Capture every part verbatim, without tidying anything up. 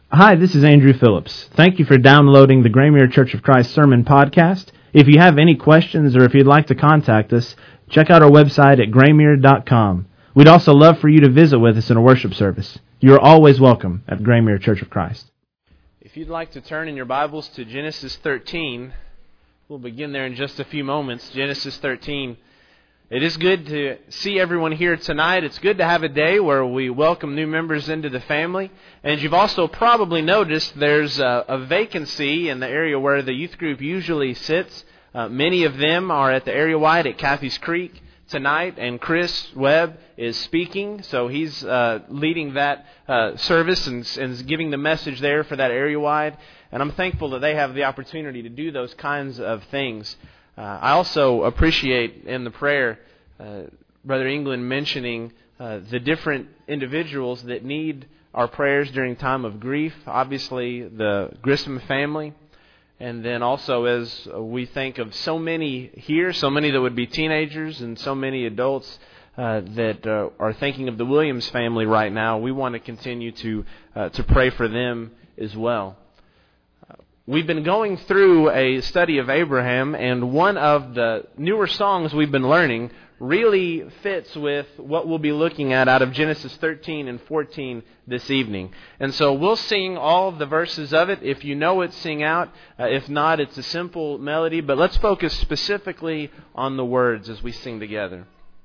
Hi, this is Andrew Phillips. Thank you for downloading the Graymuir Church of Christ Sermon Podcast. If you have any questions or if you'd like to contact us, check out our website at graymuir dot com. We'd also love for you to visit with us in a worship service. You're always welcome at Graymuir Church of Christ. If you'd like to turn in your Bibles to Genesis thirteen, we'll begin there in just a few moments. Genesis thirteen. It is good to see everyone here tonight. It's good to have a day where we welcome new members into the family. And you've also probably noticed there's a, a vacancy in the area where the youth group usually sits. Uh, many of them are at the area wide at Cathy's Creek tonight, and Chris Webb is speaking. So he's uh, leading that uh, service and, and giving the message there for that area wide. And I'm thankful that they have the opportunity to do those kinds of things. Uh, I also appreciate in the prayer uh, Brother England mentioning uh, the different individuals that need our prayers during time of grief. Obviously, the Grissom family. And then also as we think of so many here, so many that would be teenagers and so many adults uh, that uh, are thinking of the Williams family right now, we want to continue to uh, to pray for them as well. We've been going through a study of Abraham, and one of the newer songs we've been learning really fits with what we'll be looking at out of Genesis thirteen and fourteen this evening. And so we'll sing all of the verses of it. If you know it, sing out. Uh, if not, it's a simple melody, but let's focus specifically on the words as we sing together.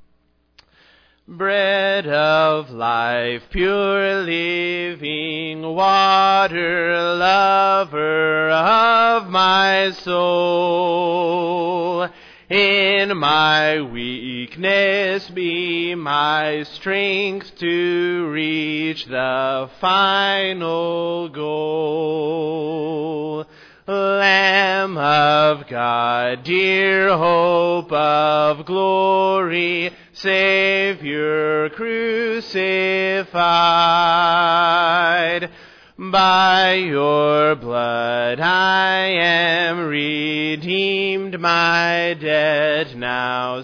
Bread of life, pure living water, lover of my soul. In my weakness be my strength to reach the final goal. Lamb of God, dear hope of glory, Savior crucified. By your blood I am redeemed, my debt now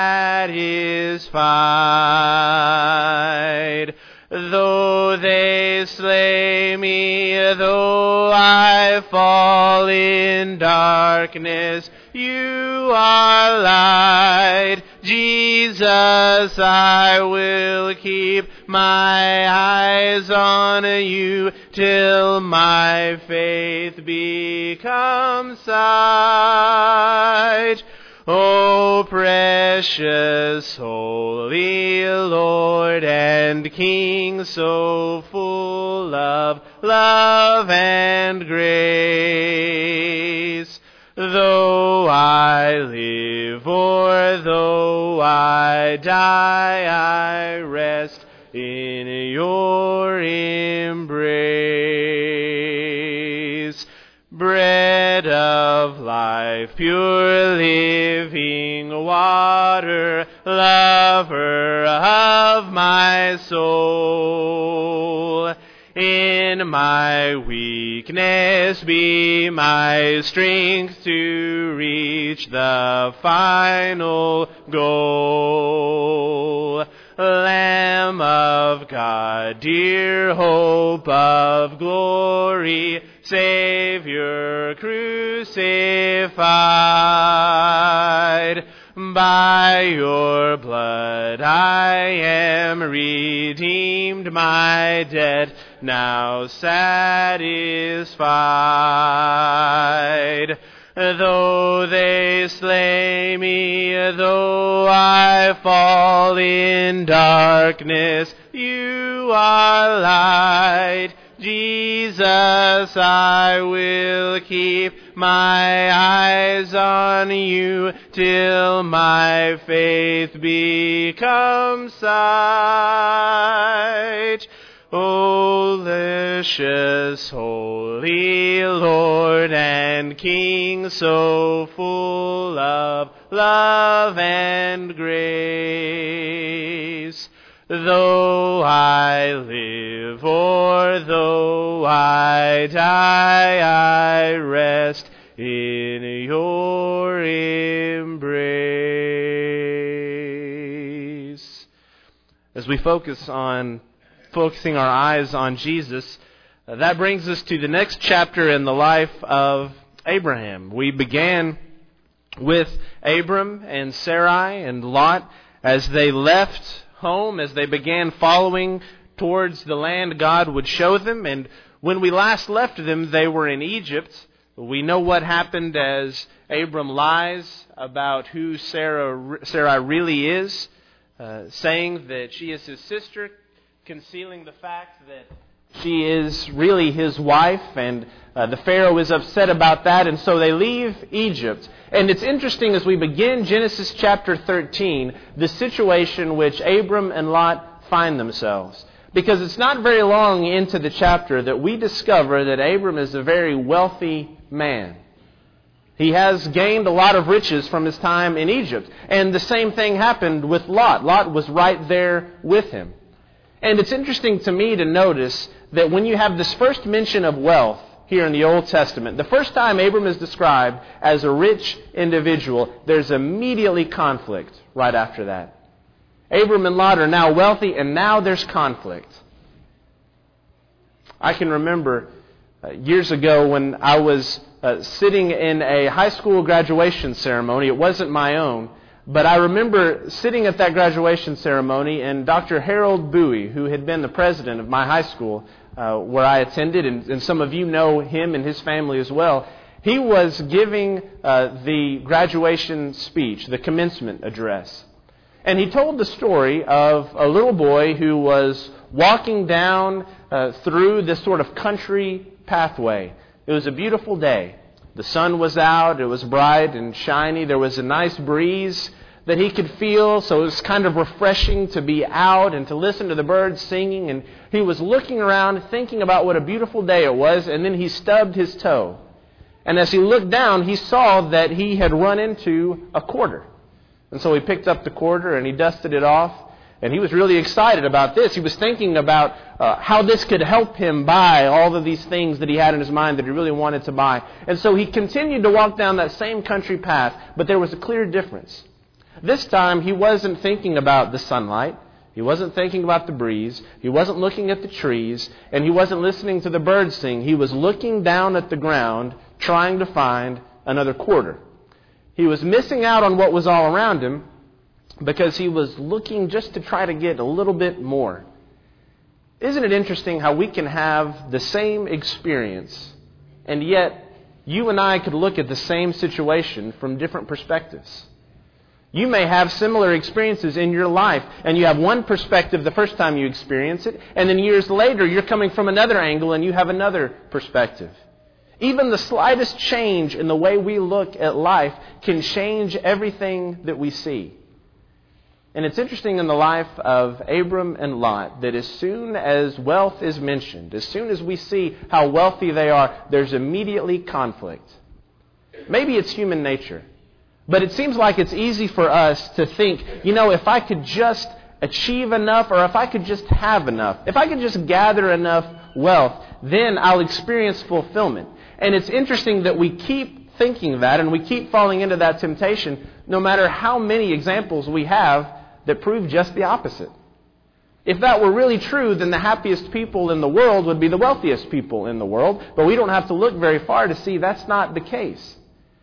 satisfied. Though they slay me, though I fall in darkness, you are light. Jesus, I will keep my eyes on you till my faith becomes sight. O precious, holy Lord and King, so full of love and grace. Though I live or though I die, I rest in your embrace. Bread of life, pure living water, lover of my soul. In my weakness be my strength to reach the final goal. Lamb of God, dear hope of glory, Savior crucified. By your blood I am redeemed, my debt now satisfied. Though they slay me, though I fall in darkness, you are light. Jesus, I will keep my eyes on you till my faith becomes sight. O precious, holy Lord and King, so full of love and grace. Though I live or though I die, I rest in your embrace. As we focus on focusing our eyes on Jesus, Uh, that brings us to the next chapter in the life of Abraham. We began with Abram and Sarai and Lot as they left home, as they began following towards the land God would show them. And when we last left them, they were in Egypt. We know what happened as Abram lies about who Sarah, Sarai really is, uh, saying that she is his sister, concealing the fact that she is really his wife, and uh, the Pharaoh is upset about that, and so they leave Egypt. And it's interesting as we begin Genesis chapter thirteen, the situation which Abram and Lot find themselves. Because it's not very long into the chapter that we discover that Abram is a very wealthy man. He has gained a lot of riches from his time in Egypt. And the same thing happened with Lot. Lot was right there with him. And it's interesting to me to notice that when you have this first mention of wealth here in the Old Testament, the first time Abram is described as a rich individual, there's immediately conflict right after that. Abram and Lot are now wealthy, and now there's conflict. I can remember uh, years ago when I was uh, sitting in a high school graduation ceremony. It wasn't my own. But I remember sitting at that graduation ceremony, and Doctor Harold Bowie, who had been the president of my high school uh, where I attended, and, and some of you know him and his family as well, he was giving uh, the graduation speech, the commencement address. And he told the story of a little boy who was walking down uh, through this sort of country pathway. It was a beautiful day. The sun was out, it was bright and shiny, there was a nice breeze that he could feel, so it was kind of refreshing to be out and to listen to the birds singing. And he was looking around, thinking about what a beautiful day it was, and then he stubbed his toe. And as he looked down, he saw that he had run into a quarter. And so he picked up the quarter and he dusted it off. And he was really excited about this. He was thinking about uh, how this could help him buy all of these things that he had in his mind that he really wanted to buy. And so he continued to walk down that same country path, but there was a clear difference. This time he wasn't thinking about the sunlight. He wasn't thinking about the breeze. He wasn't looking at the trees. And he wasn't listening to the birds sing. He was looking down at the ground, trying to find another quarter. He was missing out on what was all around him, because he was looking just to try to get a little bit more. Isn't it interesting how we can have the same experience, and yet you and I could look at the same situation from different perspectives? You may have similar experiences in your life, and you have one perspective the first time you experience it, and then years later you're coming from another angle and you have another perspective. Even the slightest change in the way we look at life can change everything that we see. And it's interesting in the life of Abram and Lot that as soon as wealth is mentioned, as soon as we see how wealthy they are, there's immediately conflict. Maybe it's human nature, but it seems like it's easy for us to think, you know, if I could just achieve enough, or if I could just have enough, if I could just gather enough wealth, then I'll experience fulfillment. And it's interesting that we keep thinking that, and we keep falling into that temptation, no matter how many examples we have that prove just the opposite. If that were really true, then the happiest people in the world would be the wealthiest people in the world. But we don't have to look very far to see that's not the case.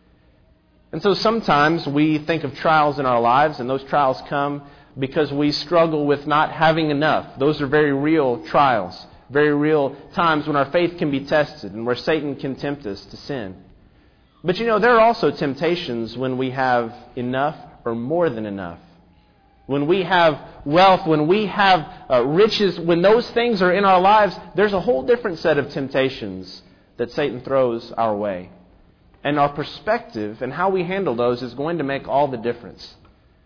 And so sometimes we think of trials in our lives, and those trials come because we struggle with not having enough. Those are very real trials, very real times when our faith can be tested and where Satan can tempt us to sin. But you know, there are also temptations when we have enough or more than enough. When we have wealth, when we have uh, riches, when those things are in our lives, there's a whole different set of temptations that Satan throws our way. And our perspective and how we handle those is going to make all the difference.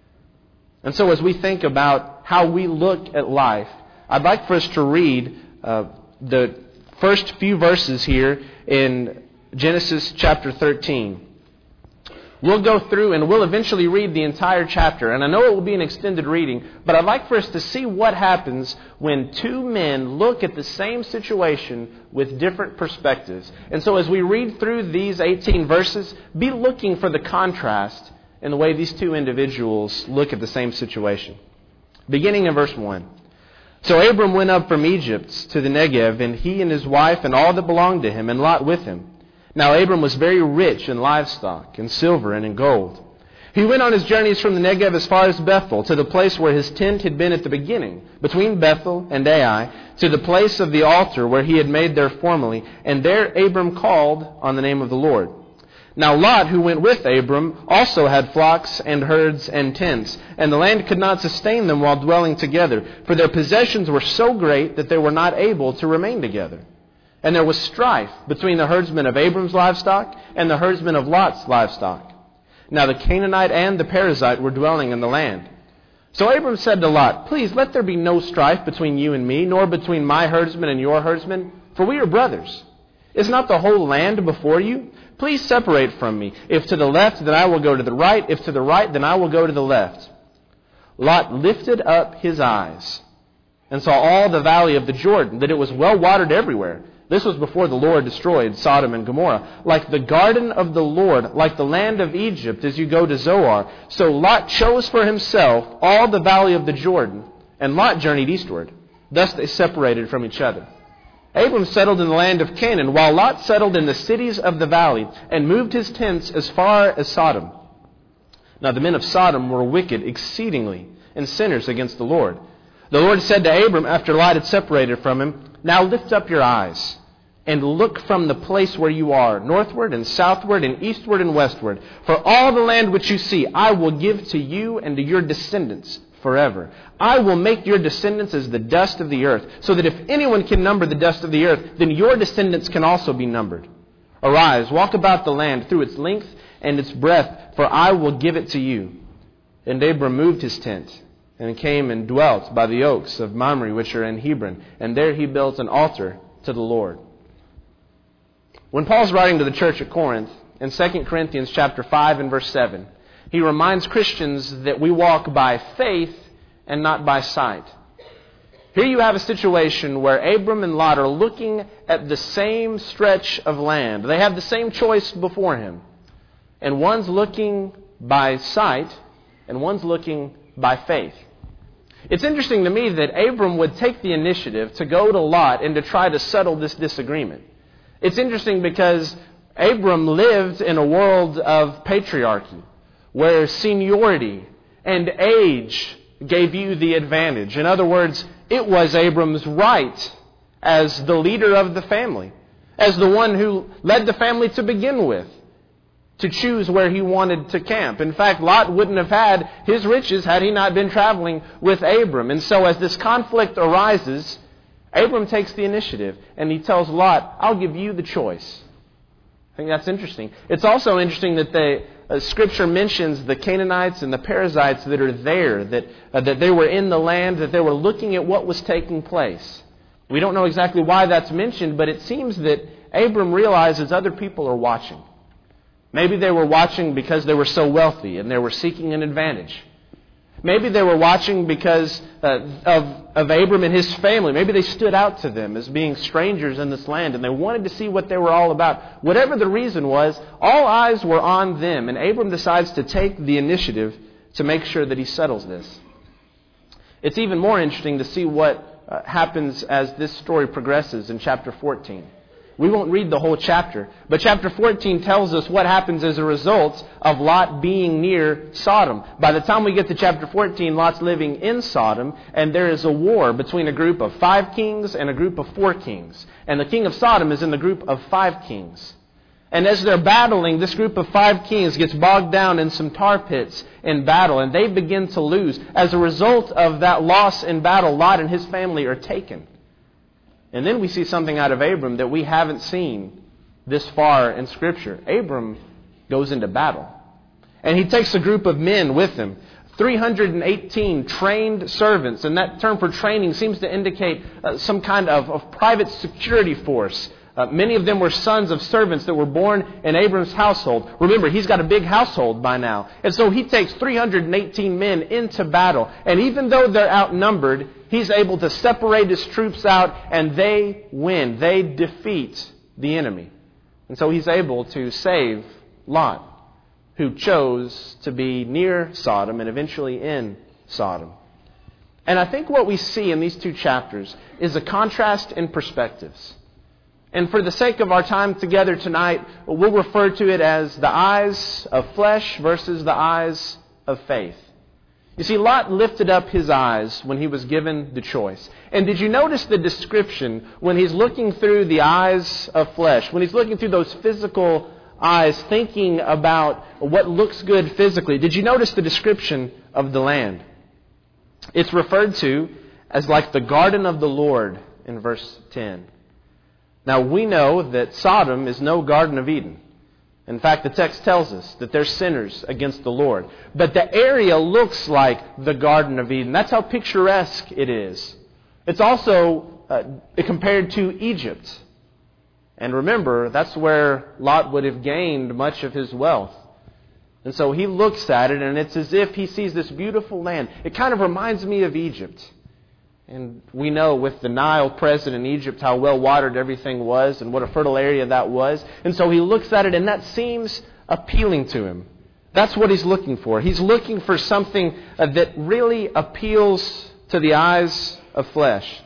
And so as we think about how we look at life, I'd like for us to read uh, the first few verses here in Genesis chapter thirteen. We'll go through and we'll eventually read the entire chapter. And I know it will be an extended reading, but I'd like for us to see what happens when two men look at the same situation with different perspectives. And so as we read through these eighteen verses, be looking for the contrast in the way these two individuals look at the same situation. Beginning in verse one. So Abram went up from Egypt to the Negev, and he and his wife and all that belonged to him, and Lot with him. Now Abram was very rich in livestock, in silver, and in gold. He went on his journeys from the Negev as far as Bethel, to the place where his tent had been at the beginning, between Bethel and Ai, to the place of the altar where he had made there formerly, and there Abram called on the name of the Lord. Now Lot, who went with Abram, also had flocks and herds and tents, and the land could not sustain them while dwelling together, for their possessions were so great that they were not able to remain together. And there was strife between the herdsmen of Abram's livestock and the herdsmen of Lot's livestock. Now the Canaanite and the Perizzite were dwelling in the land. So Abram said to Lot, "Please let there be no strife between you and me, nor between my herdsmen and your herdsmen, for we are brothers. Is not the whole land before you? Please separate from me. If to the left, then I will go to the right. If to the right, then I will go to the left." Lot lifted up his eyes and saw all the valley of the Jordan, that it was well watered everywhere. This was before the Lord destroyed Sodom and Gomorrah. Like the garden of the Lord, like the land of Egypt as you go to Zoar. So Lot chose for himself all the valley of the Jordan, and Lot journeyed eastward. Thus they separated from each other. Abram settled in the land of Canaan, while Lot settled in the cities of the valley, and moved his tents as far as Sodom. Now the men of Sodom were wicked exceedingly, and sinners against the Lord. The Lord said to Abram, after Lot had separated from him, "Now lift up your eyes, and look from the place where you are, northward and southward and eastward and westward. For all the land which you see, I will give to you and to your descendants forever. I will make your descendants as the dust of the earth, so that if anyone can number the dust of the earth, then your descendants can also be numbered. Arise, walk about the land through its length and its breadth, for I will give it to you." And Abram moved his tent, and came and dwelt by the oaks of Mamre, which are in Hebron, and there he built an altar to the Lord. When Paul's writing to the church at Corinth, in Second Corinthians chapter five and verse seven, he reminds Christians that we walk by faith and not by sight. Here you have a situation where Abram and Lot are looking at the same stretch of land. They have the same choice before him. And one's looking by sight, and one's looking by faith. It's interesting to me that Abram would take the initiative to go to Lot and to try to settle this disagreement. It's interesting because Abram lived in a world of patriarchy, where seniority and age gave you the advantage. In other words, it was Abram's right as the leader of the family, as the one who led the family to begin with, to choose where he wanted to camp. In fact, Lot wouldn't have had his riches had he not been traveling with Abram. And so as this conflict arises, Abram takes the initiative and he tells Lot, "I'll give you the choice." I think that's interesting. It's also interesting that the uh, Scripture mentions the Canaanites and the Perizzites that are there, that, uh, that they were in the land, that they were looking at what was taking place. We don't know exactly why that's mentioned, but it seems that Abram realizes other people are watching. Maybe they were watching because they were so wealthy and they were seeking an advantage. Maybe they were watching because uh, of, of Abram and his family. Maybe they stood out to them as being strangers in this land and they wanted to see what they were all about. Whatever the reason was, all eyes were on them, and Abram decides to take the initiative to make sure that he settles this. It's even more interesting to see what uh, happens as this story progresses in chapter fourteen. We won't read the whole chapter, but chapter fourteen tells us what happens as a result of Lot being near Sodom. By the time we get to chapter fourteen, Lot's living in Sodom, and there is a war between a group of five kings and a group of four kings. And the king of Sodom is in the group of five kings. And as they're battling, this group of five kings gets bogged down in some tar pits in battle, and they begin to lose. As a result of that loss in battle, Lot and his family are taken. And then we see something out of Abram that we haven't seen this far in Scripture. Abram goes into battle. And he takes a group of men with him. three hundred eighteen trained servants. And that term for training seems to indicate uh, some kind of, of private security force. Uh, many of them were sons of servants that were born in Abram's household. Remember, he's got a big household by now. And so he takes three hundred eighteen men into battle. And even though they're outnumbered, he's able to separate his troops out, and they win. They defeat the enemy. And so he's able to save Lot, who chose to be near Sodom and eventually in Sodom. And I think what we see in these two chapters is a contrast in perspectives. And for the sake of our time together tonight, we'll refer to it as the eyes of flesh versus the eyes of faith. You see, Lot lifted up his eyes when he was given the choice. And did you notice the description when he's looking through the eyes of flesh, when he's looking through those physical eyes, thinking about what looks good physically? Did you notice the description of the land? It's referred to as like the garden of the Lord in verse ten. Now, we know that Sodom is no Garden of Eden. In fact, the text tells us that they're sinners against the Lord. But the area looks like the Garden of Eden. That's how picturesque it is. It's also uh, compared to Egypt. And remember, that's where Lot would have gained much of his wealth. And so he looks at it, and it's as if he sees this beautiful land. It kind of reminds me of Egypt. And we know with the Nile present in Egypt how well watered everything was and what a fertile area that was. And so he looks at it, and that seems appealing to him. That's what he's looking for. He's looking for something that really appeals to the eyes of flesh.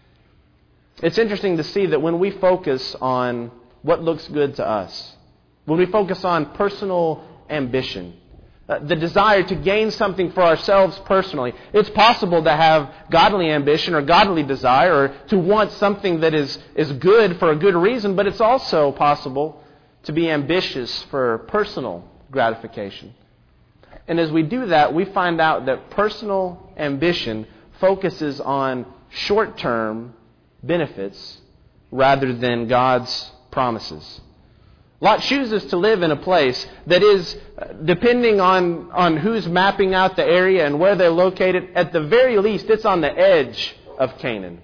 It's interesting to see that when we focus on what looks good to us, when we focus on personal ambition, Uh, the desire to gain something for ourselves personally. It's possible to have godly ambition or godly desire or to want something that is, is good for a good reason, but it's also possible to be ambitious for personal gratification. And as we do that, we find out that personal ambition focuses on short-term benefits rather than God's promises. Lot chooses to live in a place that is, depending on, on who's mapping out the area and where they're located, at the very least, it's on the edge of Canaan.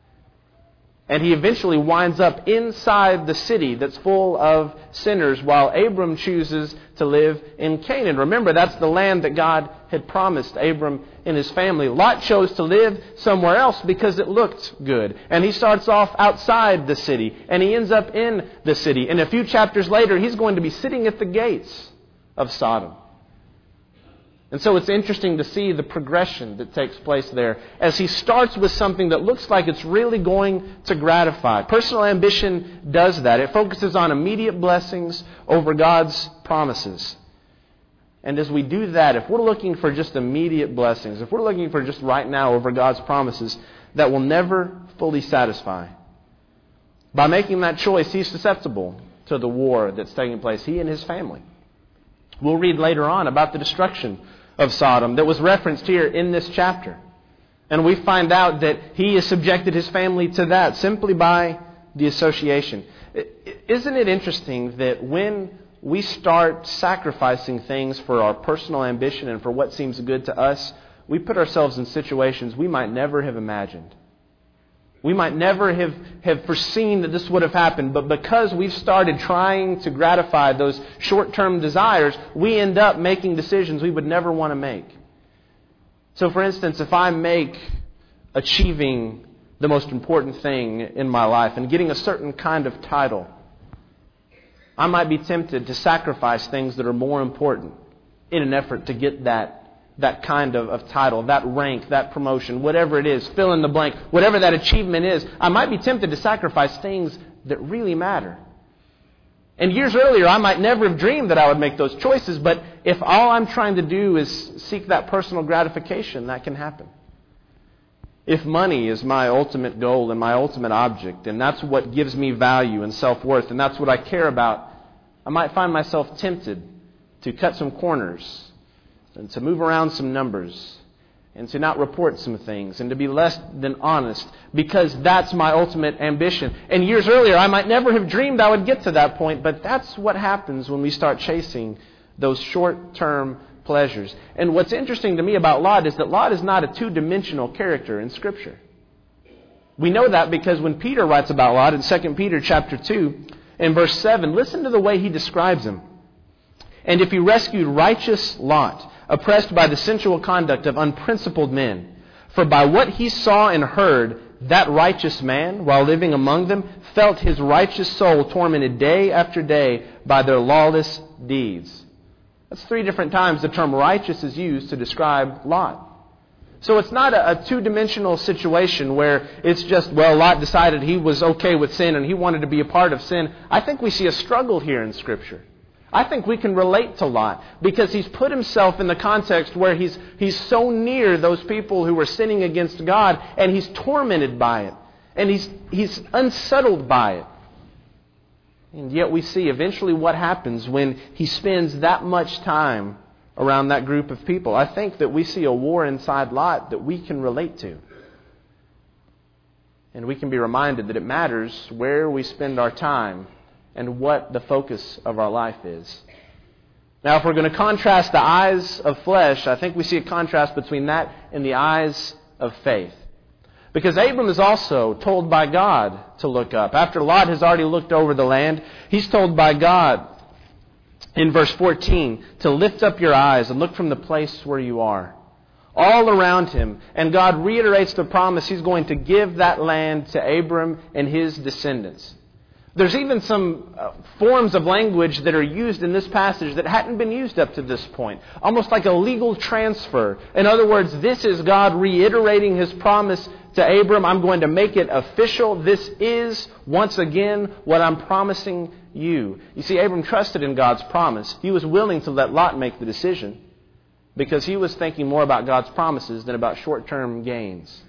And he eventually winds up inside the city that's full of sinners, while Abram chooses to live in Canaan. Remember, that's the land that God had promised Abram and his family. Lot chose to live somewhere else because it looked good. And he starts off outside the city, and he ends up in the city. And a few chapters later, he's going to be sitting at the gates of Sodom. And so it's interesting to see the progression that takes place there as he starts with something that looks like it's really going to gratify. Personal ambition does that. It focuses on immediate blessings over God's promises. And as we do that, if we're looking for just immediate blessings, if we're looking for just right now over God's promises, that will never fully satisfy. By making that choice, he's susceptible to the war that's taking place, he and his family. We'll read later on about the destruction of Sodom that was referenced here in this chapter. And we find out that he has subjected his family to that simply by the association. Isn't it interesting that when we start sacrificing things for our personal ambition and for what seems good to us, we put ourselves in situations we might never have imagined. We might never have, have foreseen that this would have happened, but because we've started trying to gratify those short-term desires, we end up making decisions we would never want to make. So, for instance, if I make achieving the most important thing in my life and getting a certain kind of title, I might be tempted to sacrifice things that are more important in an effort to get that that kind of, of title, that rank, that promotion, whatever it is, fill in the blank, whatever that achievement is, I might be tempted to sacrifice things that really matter. And years earlier, I might never have dreamed that I would make those choices, but if all I'm trying to do is seek that personal gratification, that can happen. If money is my ultimate goal and my ultimate object, and that's what gives me value and self-worth, and that's what I care about, I might find myself tempted to cut some corners and to move around some numbers, and to not report some things, and to be less than honest, because that's my ultimate ambition. And years earlier, I might never have dreamed I would get to that point, but that's what happens when we start chasing those short-term pleasures. And what's interesting to me about Lot is that Lot is not a two-dimensional character in Scripture. We know that because when Peter writes about Lot in Second Peter chapter two, in verse seven, listen to the way he describes him. And if he rescued righteous Lot, oppressed by the sensual conduct of unprincipled men, for by what he saw and heard, that righteous man, while living among them, felt his righteous soul tormented day after day by their lawless deeds. That's three different times the term righteous is used to describe Lot. So it's not a, a two-dimensional situation where it's just, well, Lot decided he was okay with sin and he wanted to be a part of sin. I think we see a struggle here in Scripture. I think we can relate to Lot because he's put himself in the context where he's he's so near those people who were sinning against God, and he's tormented by it. And he's he's unsettled by it. And yet we see eventually what happens when he spends that much time around that group of people. I think that we see a war inside Lot that we can relate to. And we can be reminded that it matters where we spend our time and what the focus of our life is. Now, if we're going to contrast the eyes of flesh, I think we see a contrast between that and the eyes of faith. Because Abram is also told by God to look up. After Lot has already looked over the land, he's told by God in verse fourteen to lift up your eyes and look from the place where you are. All around him. And God reiterates the promise He's going to give that land to Abram and his descendants. There's even some uh, forms of language that are used in this passage that hadn't been used up to this point. Almost like a legal transfer. In other words, this is God reiterating His promise to Abram. I'm going to make it official. This is, once again, what I'm promising you. You see, Abram trusted in God's promise. He was willing to let Lot make the decision because he was thinking more about God's promises than about short-term gains.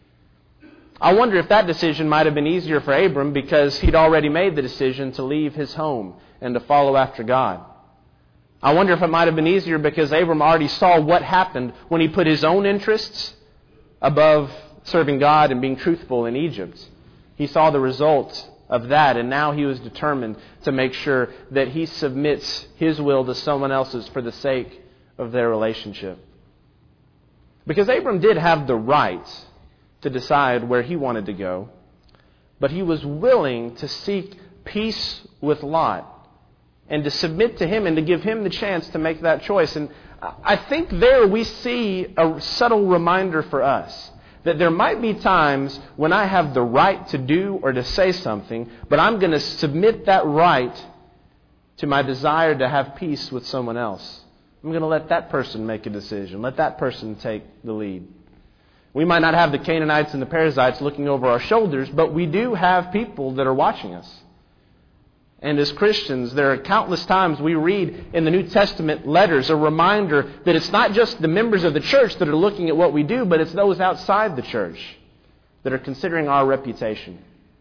I wonder if that decision might have been easier for Abram because he'd already made the decision to leave his home and to follow after God. I wonder if it might have been easier because Abram already saw what happened when he put his own interests above serving God and being truthful in Egypt. He saw the results of that, and now he was determined to make sure that he submits his will to someone else's for the sake of their relationship. Because Abram did have the right to decide where he wanted to go, but he was willing to seek peace with Lot and to submit to him and to give him the chance to make that choice. And I think there we see a subtle reminder for us that there might be times when I have the right to do or to say something, but I'm going to submit that right to my desire to have peace with someone else. I'm going to let that person make a decision. Let that person take the lead. We might not have the Canaanites and the Perizzites looking over our shoulders, but we do have people that are watching us. And as Christians, there are countless times we read in the New Testament letters a reminder that it's not just the members of the church that are looking at what we do, but it's those outside the church that are considering our reputation.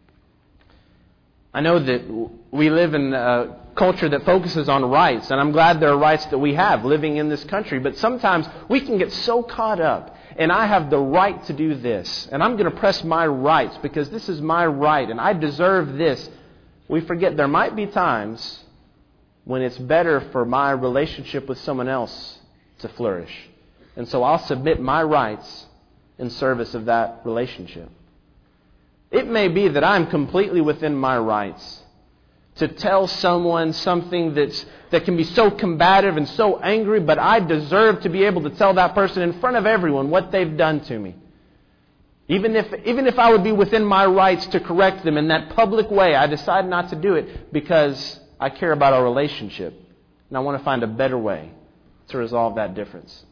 I know that we live in a culture that focuses on rights, and I'm glad there are rights that we have living in this country, but sometimes we can get so caught up, and I have the right to do this, and I'm going to press my rights because this is my right, and I deserve this. We forget there might be times when it's better for my relationship with someone else to flourish. And so I'll submit my rights in service of that relationship. It may be that I'm completely within my rights to tell someone something that's, that can be so combative and so angry, but I deserve to be able to tell that person in front of everyone what they've done to me. Even if, even if I would be within my rights to correct them in that public way, I decide not to do it because I care about our relationship. And I want to find a better way to resolve that difference.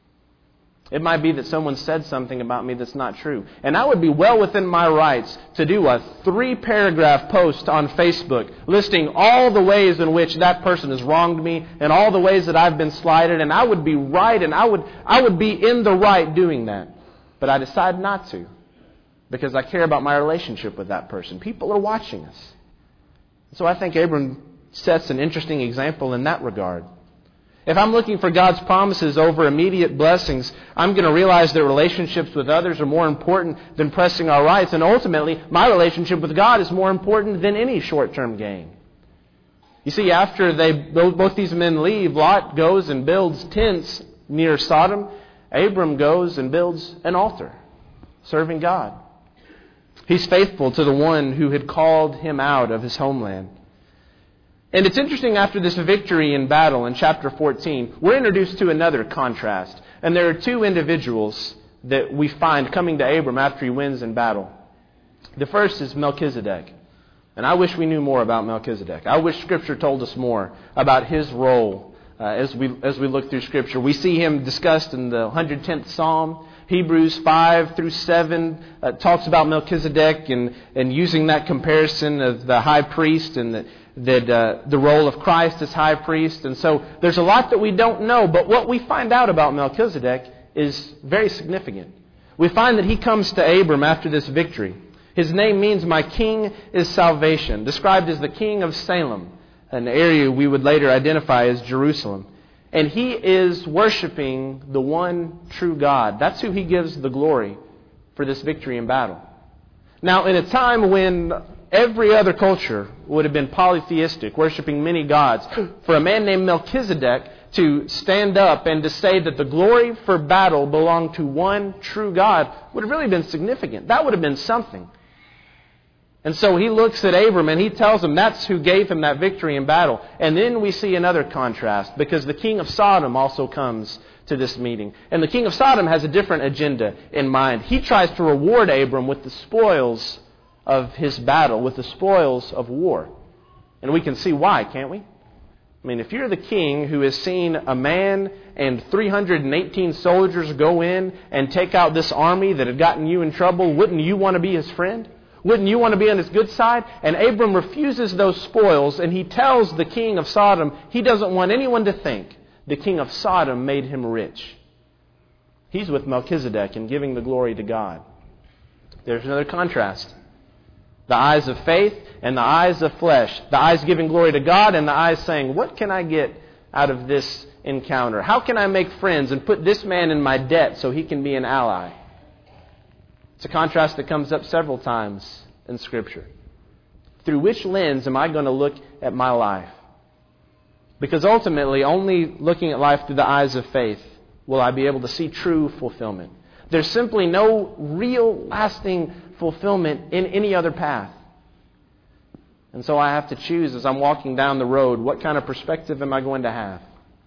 It might be that someone said something about me that's not true. And I would be well within my rights to do a three-paragraph post on Facebook listing all the ways in which that person has wronged me and all the ways that I've been slighted. And I would be right and I would, I would be in the right doing that. But I decide not to because I care about my relationship with that person. People are watching us. So I think Abram sets an interesting example in that regard. If I'm looking for God's promises over immediate blessings, I'm going to realize that relationships with others are more important than pressing our rights. And ultimately, my relationship with God is more important than any short-term gain. You see, after they both these men leave, Lot goes and builds tents near Sodom. Abram goes and builds an altar, serving God. He's faithful to the one who had called him out of his homeland. And it's interesting, after this victory in battle in chapter fourteen, we're introduced to another contrast. And there are two individuals that we find coming to Abram after he wins in battle. The first is Melchizedek. And I wish we knew more about Melchizedek. I wish Scripture told us more about his role uh, as we as we look through Scripture. We see him discussed in the one hundred tenth Psalm. Hebrews five through seven uh, talks about Melchizedek and, and using that comparison of the high priest and the, that uh, the role of Christ as high priest. And so there's a lot that we don't know, but what we find out about Melchizedek is very significant. We find that he comes to Abram after this victory. His name means my king is salvation, described as the king of Salem, an area we would later identify as Jerusalem. And he is worshiping the one true God. That's who he gives the glory for this victory in battle. Now, in a time when every other culture would have been polytheistic, worshiping many gods, for a man named Melchizedek to stand up and to say that the glory for battle belonged to one true God would have really been significant. That would have been something. And so he looks at Abram and he tells him that's who gave him that victory in battle. And then we see another contrast, because the king of Sodom also comes to this meeting. And the king of Sodom has a different agenda in mind. He tries to reward Abram with the spoils of his battle, with the spoils of war. And we can see why, can't we? I mean, if you're the king who has seen a man and three hundred eighteen soldiers go in and take out this army that had gotten you in trouble, wouldn't you want to be his friend? Wouldn't you want to be on his good side? And Abram refuses those spoils, and he tells the king of Sodom he doesn't want anyone to think the king of Sodom made him rich. He's with Melchizedek and giving the glory to God. There's another contrast. The eyes of faith and the eyes of flesh. The eyes giving glory to God and the eyes saying, what can I get out of this encounter? How can I make friends and put this man in my debt so he can be an ally? It's a contrast that comes up several times in Scripture. Through which lens am I going to look at my life? Because ultimately, only looking at life through the eyes of faith will I be able to see true fulfillment. There's simply no real, lasting fulfillment in any other path. And so I have to choose as I'm walking down the road, what kind of perspective am I going to have?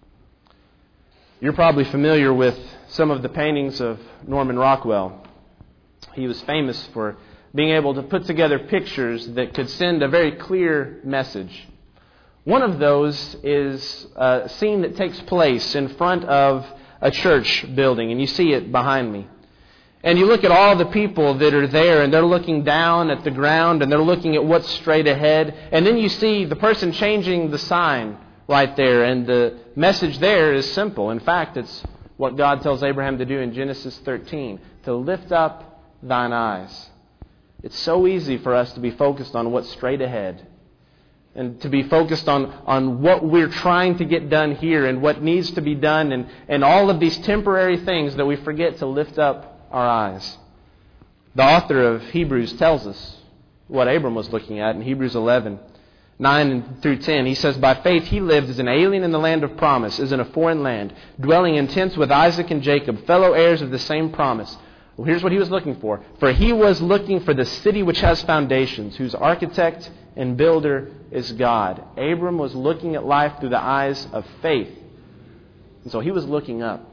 You're probably familiar with some of the paintings of Norman Rockwell. He was famous for being able to put together pictures that could send a very clear message. One of those is a scene that takes place in front of a church building, and you see it behind me. And you look at all the people that are there, and they're looking down at the ground, and they're looking at what's straight ahead. And then you see the person changing the sign right there, and the message there is simple. In fact, it's what God tells Abraham to do in Genesis thirteen, to lift up thine eyes. It's so easy for us to be focused on what's straight ahead and to be focused on, on what we're trying to get done here and what needs to be done and, and all of these temporary things that we forget to lift up our eyes. The author of Hebrews tells us what Abram was looking at in Hebrews eleven, nine through ten. He says, by faith he lived as an alien in the land of promise, as in a foreign land, dwelling in tents with Isaac and Jacob, fellow heirs of the same promise. Well, here's what he was looking for. For he was looking for the city which has foundations, whose architect and builder is God. Abram was looking at life through the eyes of faith. And so he was looking up.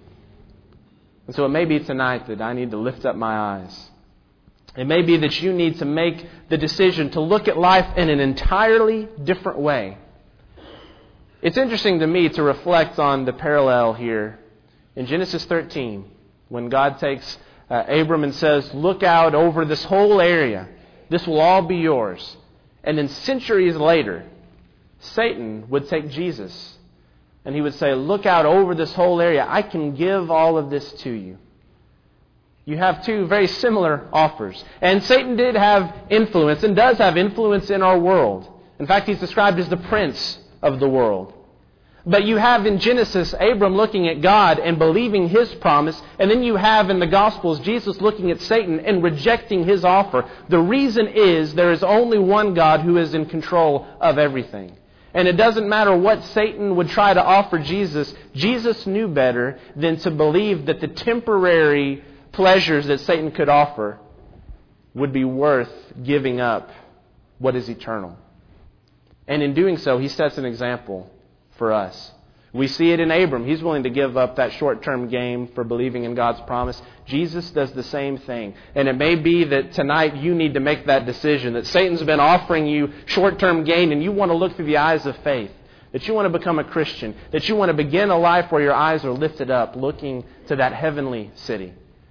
And so it may be tonight that I need to lift up my eyes. It may be that you need to make the decision to look at life in an entirely different way. It's interesting to me to reflect on the parallel here in Genesis thirteen, when God takes uh, Abram and says, look out over this whole area. This will all be yours. And then centuries later, Satan would take Jesus and he would say, look out over this whole area. I can give all of this to you. You have two very similar offers. And Satan did have influence and does have influence in our world. In fact, he's described as the prince of the world. But you have in Genesis, Abram looking at God and believing His promise. And then you have in the Gospels, Jesus looking at Satan and rejecting his offer. The reason is there is only one God who is in control of everything. And it doesn't matter what Satan would try to offer Jesus. Jesus knew better than to believe that the temporary pleasures that Satan could offer would be worth giving up what is eternal. And in doing so, He sets an example for us. We see it in Abram. He's willing to give up that short-term gain for believing in God's promise. Jesus does the same thing. And it may be that tonight you need to make that decision, that Satan's been offering you short-term gain and you want to look through the eyes of faith, that you want to become a Christian, that you want to begin a life where your eyes are lifted up, looking to that heavenly city.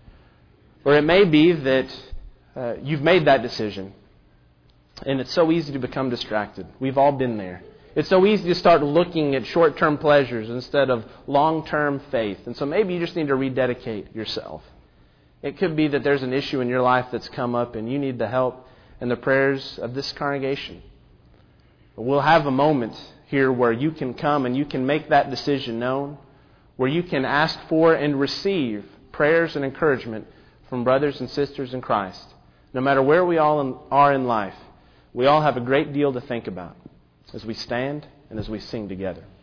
Or it may be that uh, you've made that decision, and it's so easy to become distracted. We've all been there. It's so easy to start looking at short-term pleasures instead of long-term faith. And so maybe you just need to rededicate yourself. It could be that there's an issue in your life that's come up and you need the help and the prayers of this congregation. We'll have a moment here where you can come and you can make that decision known, where you can ask for and receive prayers and encouragement from brothers and sisters in Christ. No matter where we all are in life, we all have a great deal to think about as we stand and as we sing together.